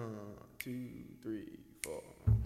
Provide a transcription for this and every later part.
two, three, four.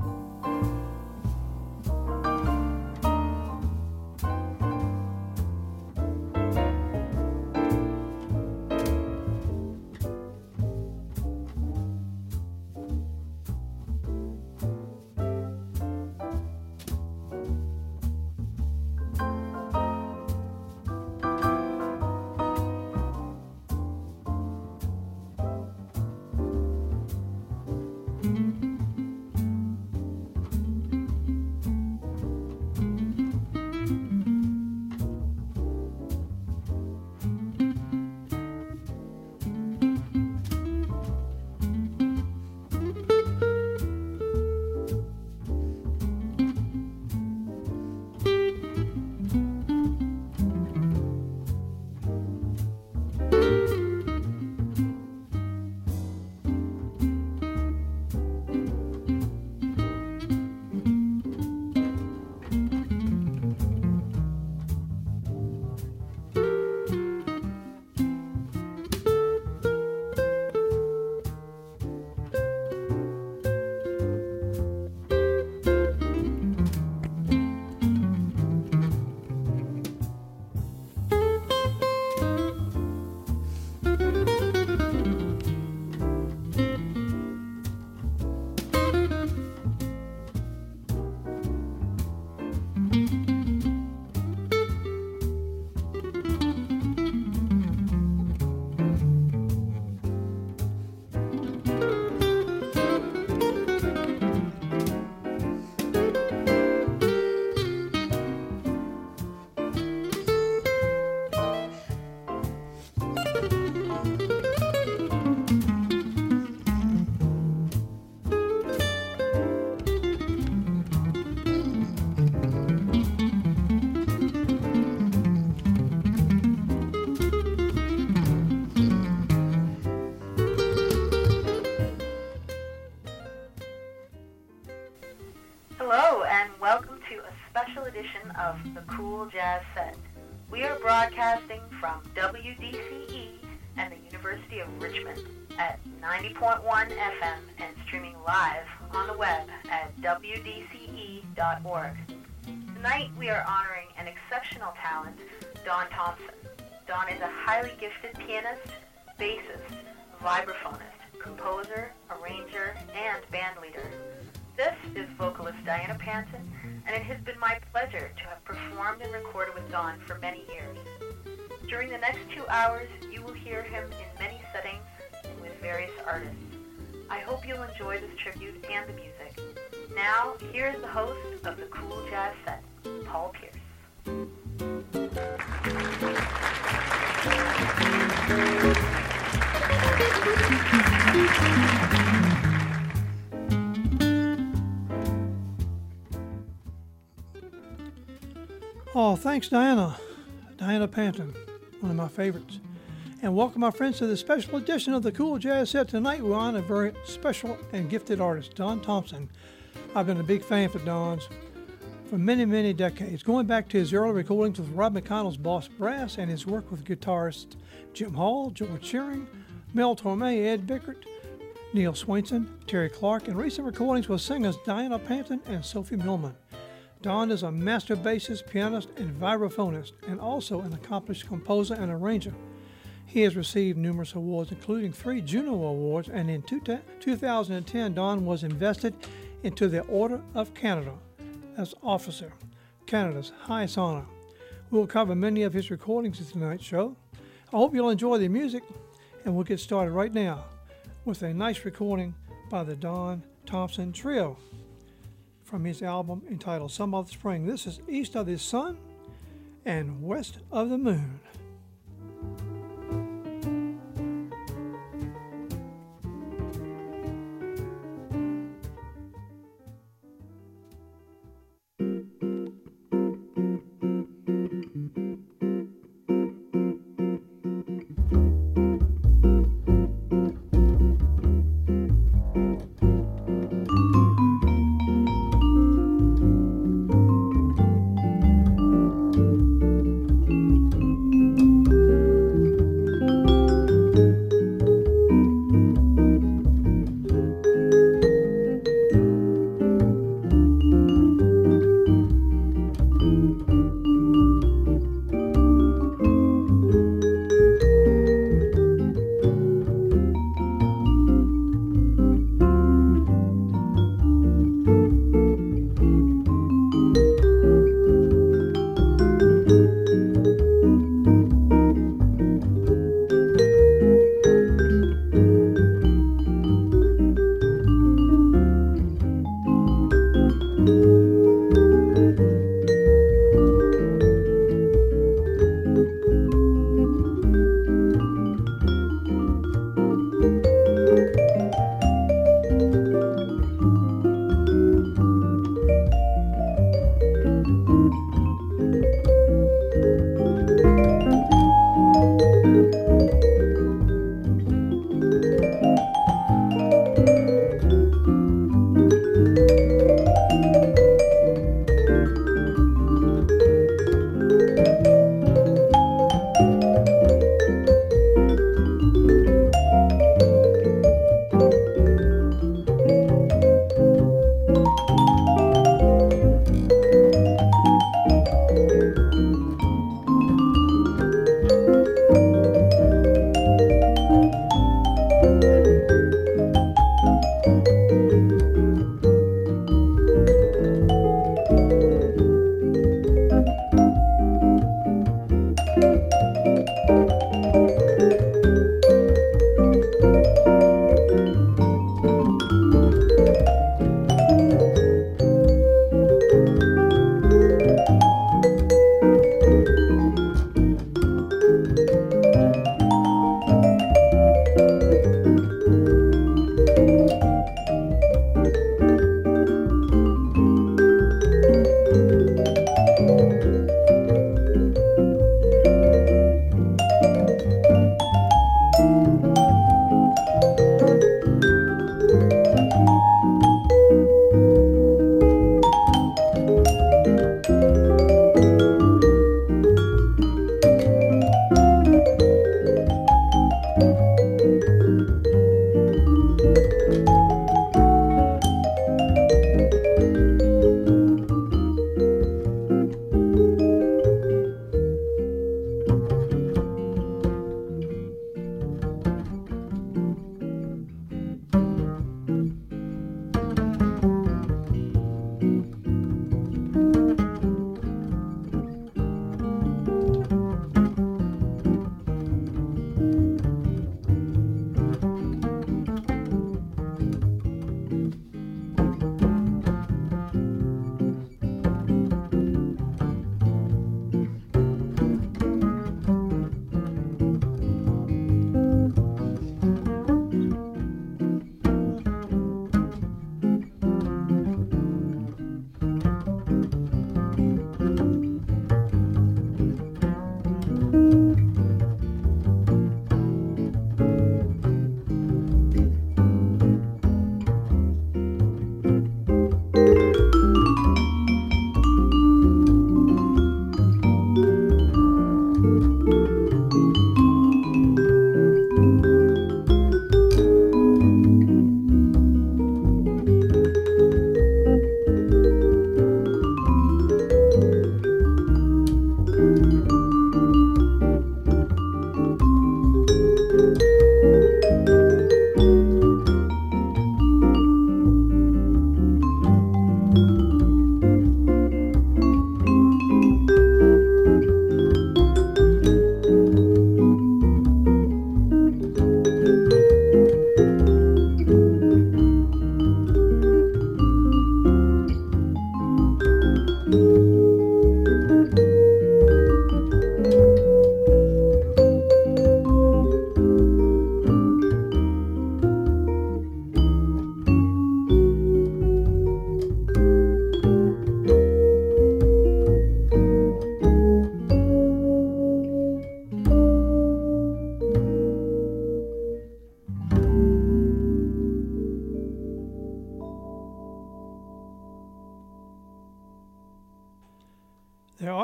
Hello, and welcome to a special edition of the Cool Jazz Set. We are broadcasting from WDCE and the University of Richmond at 90.1 FM and streaming live on the web at wdce.org. Tonight we are honoring an exceptional talent, Don Thompson. Don is a highly gifted pianist, bassist, vibraphonist, composer, arranger, and band leader. This is vocalist Diana Panton, and it has been my pleasure to have performed and recorded with Don for many years. During the next 2 hours, you will hear him in many settings and with various artists. I hope you'll enjoy this tribute and the music. Now, here is the host of the Cool Jazz Set, Paul Pierce. Oh, thanks, Diana. Diana Panton, one of my favorites. And welcome, my friends, to the special edition of the Cool Jazz Set. Tonight, we're on a very special and gifted artist, Don Thompson. I've been a big fan for Don's for many, many decades, going back to his early recordings with Rob McConnell's Boss Brass and his work with guitarists Jim Hall, George Shearing, Mel Torme, Ed Bickert, Neil Swainson, Terry Clark, and recent recordings with singers Diana Panton and Sophie Millman. Don is a master bassist, pianist, and vibraphonist, and also an accomplished composer and arranger. He has received numerous awards, including 3 Juno Awards, and in 2010, Don was invested into the Order of Canada as officer, Canada's highest honor. We will cover many of his recordings in tonight's show. I hope you'll enjoy the music, and we'll get started right now with a nice recording by the Don Thompson Trio from his album entitled Some Other Spring. This is East of the Sun and West of the Moon.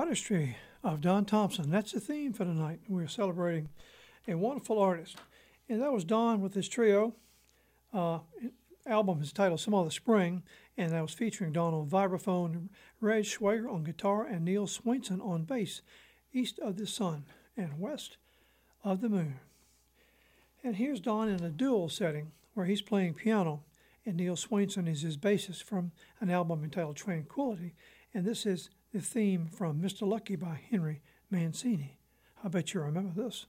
Artistry of Don Thompson. That's the theme for tonight. We're celebrating a wonderful artist. And that was Don with his trio. Album is titled Some Other Spring, and that was featuring Don on vibraphone, Reg Schwager on guitar, and Neil Swainson on bass, East of the Sun and West of the Moon. And here's Don in a dual setting where he's playing piano, and Neil Swainson is his bassist from an album entitled Tranquility, and this is the theme from Mr. Lucky by Henry Mancini. I bet you remember this.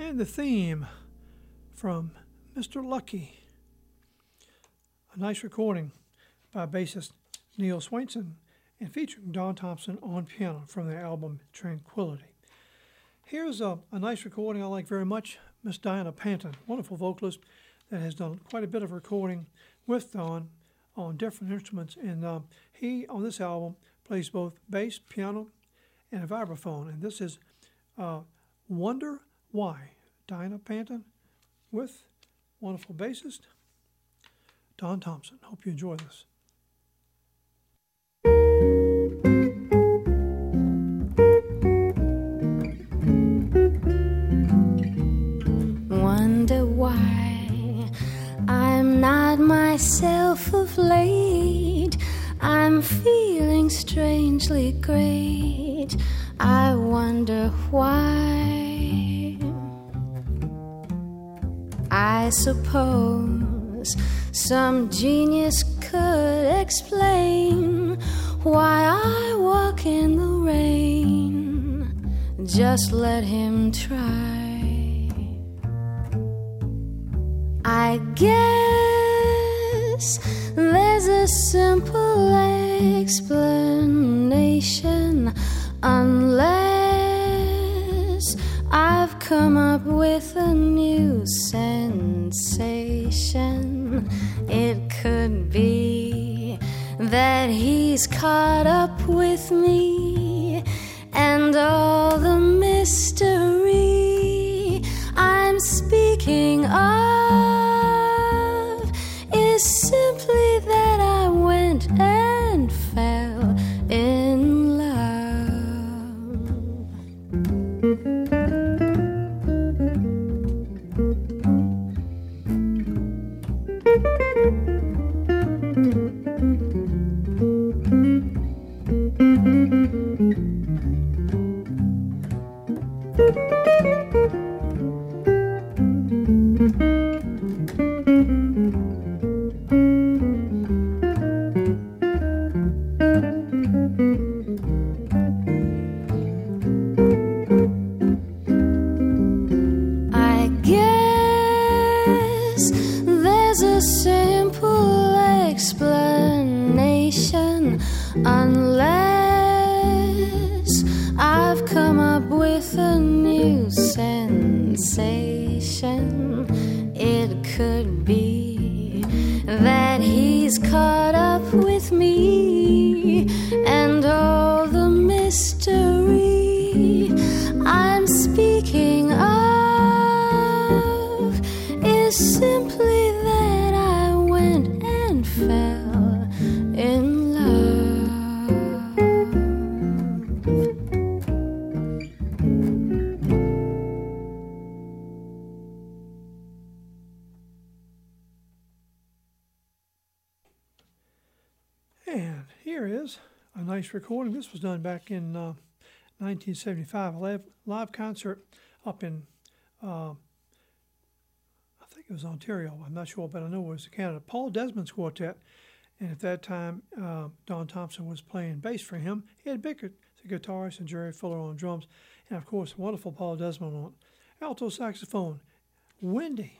And the theme from Mr. Lucky. A nice recording by bassist Neil Swainson and featuring Don Thompson on piano from their album Tranquility. Here's a nice recording I like very much. Miss Diana Panton, wonderful vocalist that has done quite a bit of recording with Don on different instruments. And he, on this album, plays both bass, piano, and a vibraphone. And this is Wonder Why. Diana Panton with wonderful bassist Don Thompson. Hope you enjoy this. Wonder why I'm not myself of late. I'm feeling strangely great. I wonder why. I suppose some genius could explain why I walk in the rain. Just let him try. I guess there's a simple explanation, unless I've come up with a new sensation. It could be that he's caught up with me and all the mystery I'm speaking of is simply that I went and fell in love. Unless I've come up with a new sensation, it could be that he's caught up with me and all the mystery I'm speaking of is simply that I went and fell in love. And here is a nice recording. This was done back in 1975, a live concert up in, I think it was Ontario, I'm not sure, but I know it was Canada. Paul Desmond's quartet, and at that time, Don Thompson was playing bass for him. He had Bickert, the guitarist, and Jerry Fuller on drums, and of course, wonderful Paul Desmond on alto saxophone. Wendy.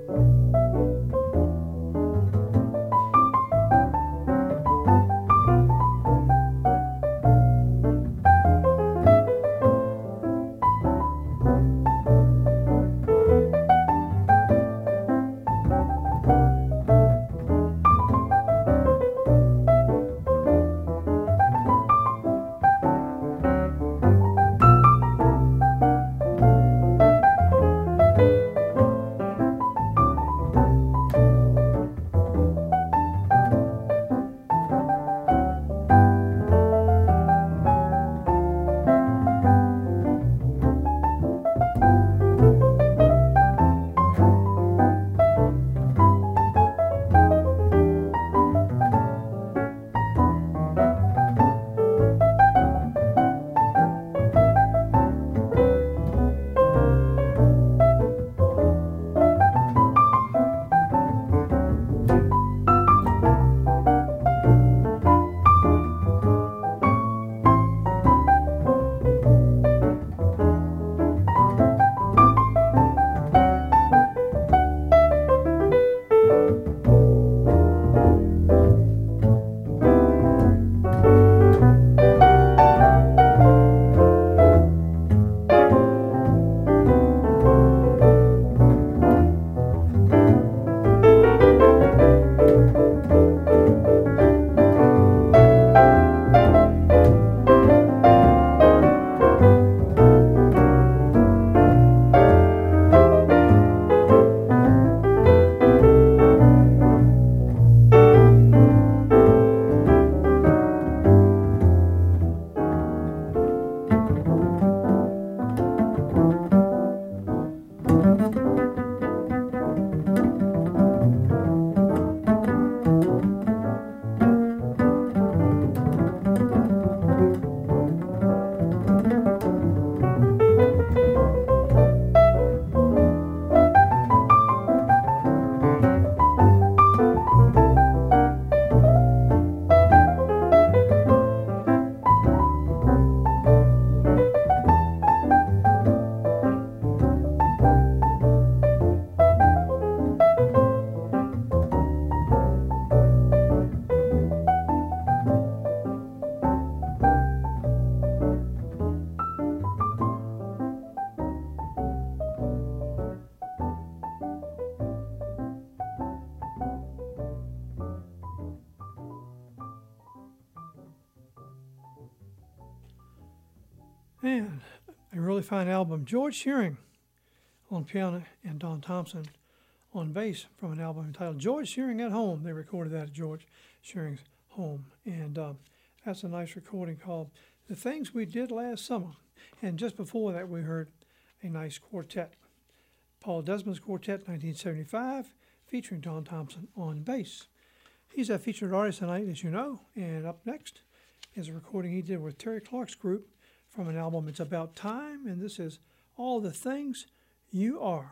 Man, a really fine album. George Shearing on piano and Don Thompson on bass from an album entitled George Shearing at Home. They recorded that at George Shearing's home. And that's a nice recording called The Things We Did Last Summer. And just before that, we heard a nice quartet. Paul Desmond's Quartet, 1975, featuring Don Thompson on bass. He's a featured artist tonight, as you know. And up next is a recording he did with Terry Clark's group from an album, It's About Time, and this is All the Things You Are.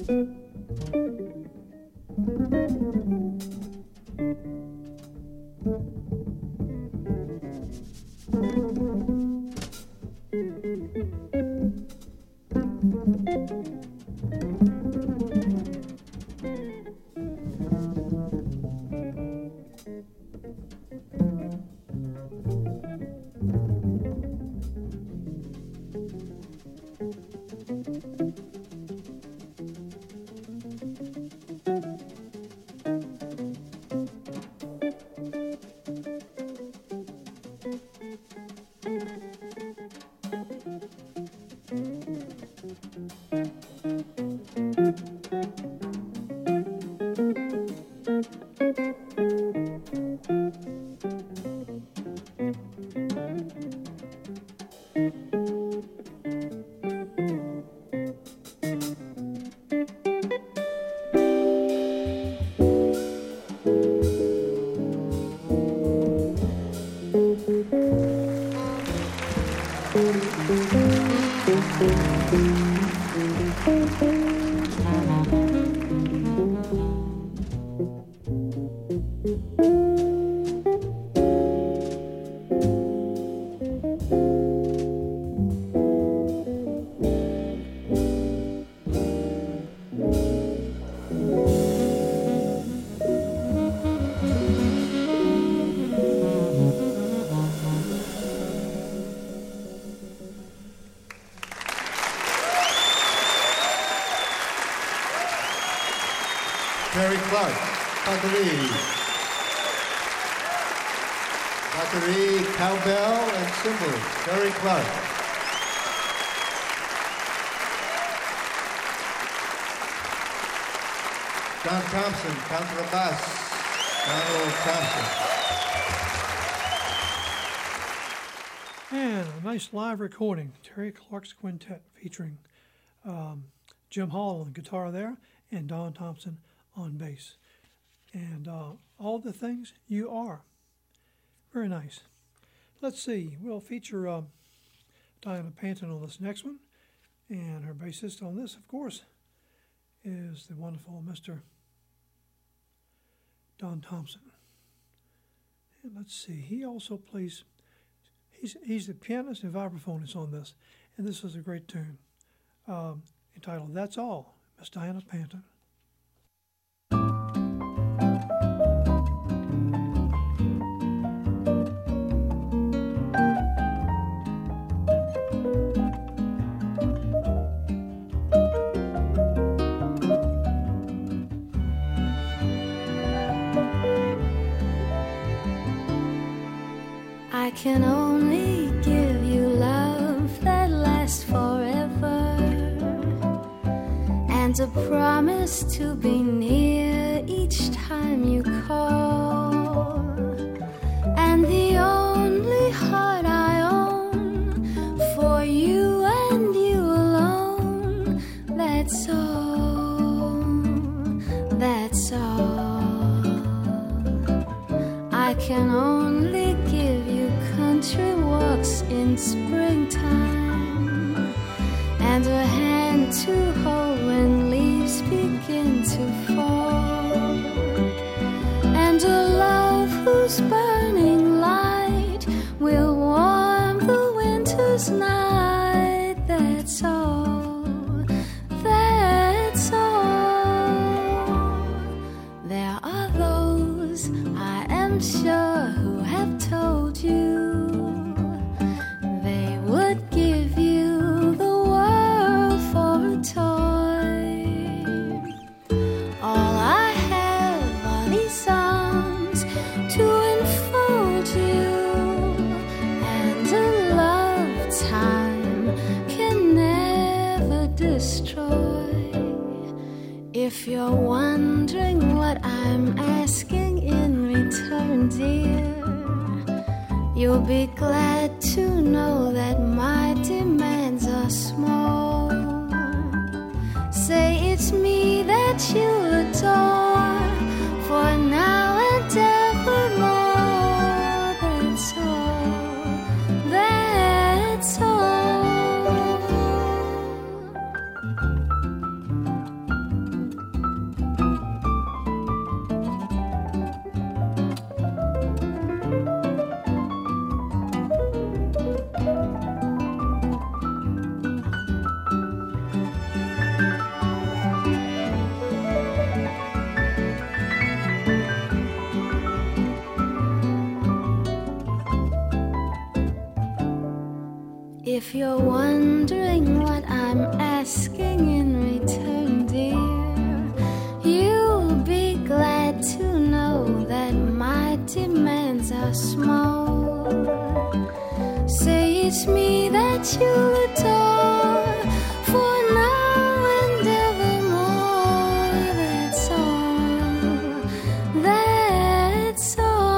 Terry Clark, battery, cowbell, and cymbals. Terry Clark. John Thompson, contrabass. Donald Thompson. And a nice live recording, Terry Clark's Quintet, featuring Jim Hall on guitar there, and Don Thompson on bass. And all the things you are. Very nice. Let's see, we'll feature Diana Panton on this next one. And her bassist on this, of course, is the wonderful Mr. Don Thompson. And let's see, he also plays, he's the pianist and vibraphonist on this. And this is a great tune entitled That's All, Miss Diana Panton. I can only give you love that lasts forever, and a promise to be near each time you call. And the only heart I own for you and you alone. That's all, that's all. I can only give you country walks in springtime, and a hand to hold when leaves begin to fall, and a love whose burning light will warm the winter's night. That's all, that's all. There are those, I am sure, who have told you they would give you the world for a toy. All I have are these arms to enfold you, and a lifetime can never destroy. If you're wondering what I'm asking in return, dear, you'll be glad to know that my demands are small. Say it's me that you adore, for now and evermore. That's all, that's all. If you're wondering what I'm asking in return, dear, you'll be glad to know that my demands are small. Say it's me that you'll adore for now and evermore. That's all. That's all.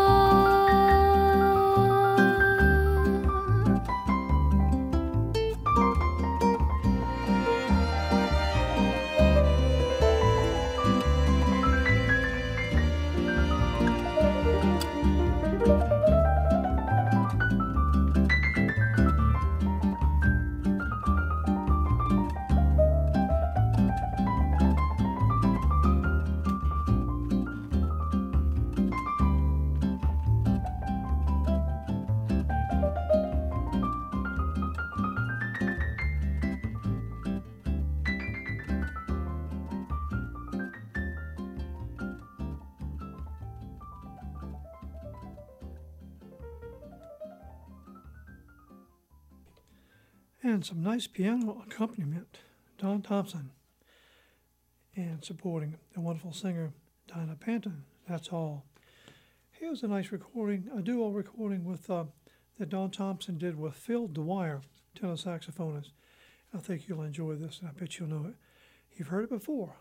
And some nice piano accompaniment, Don Thompson, and supporting the wonderful singer Diana Panton. That's all. Here's a nice recording, a duo recording with that Don Thompson did with Phil Dwyer, tenor saxophonist. I think you'll enjoy this, and I bet you'll know it. You've heard it before.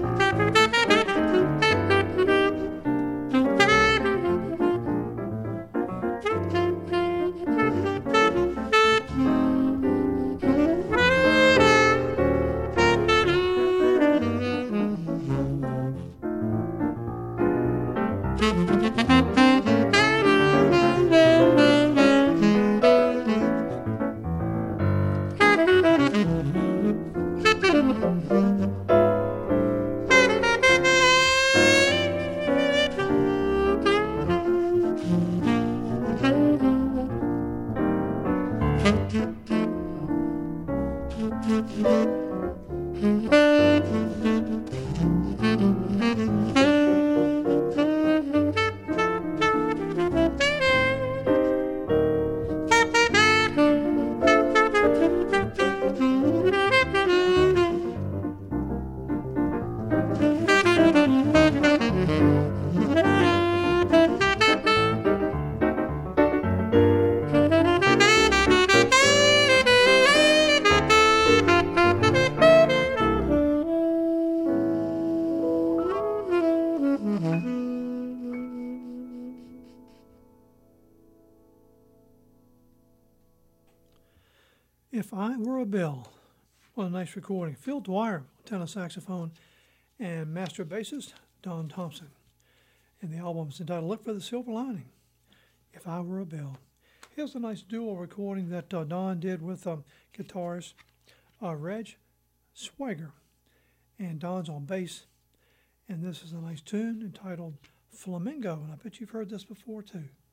If I Were a Bell. What a nice recording. Phil Dwyer, tenor saxophone, and master bassist Don Thompson. And the album is entitled Look for the Silver Lining. If I Were a Bell. Here's a nice duo recording that Don did with guitarist Reg Swagger. And Don's on bass. And this is a nice tune entitled Flamingo. And I bet you've heard this before too.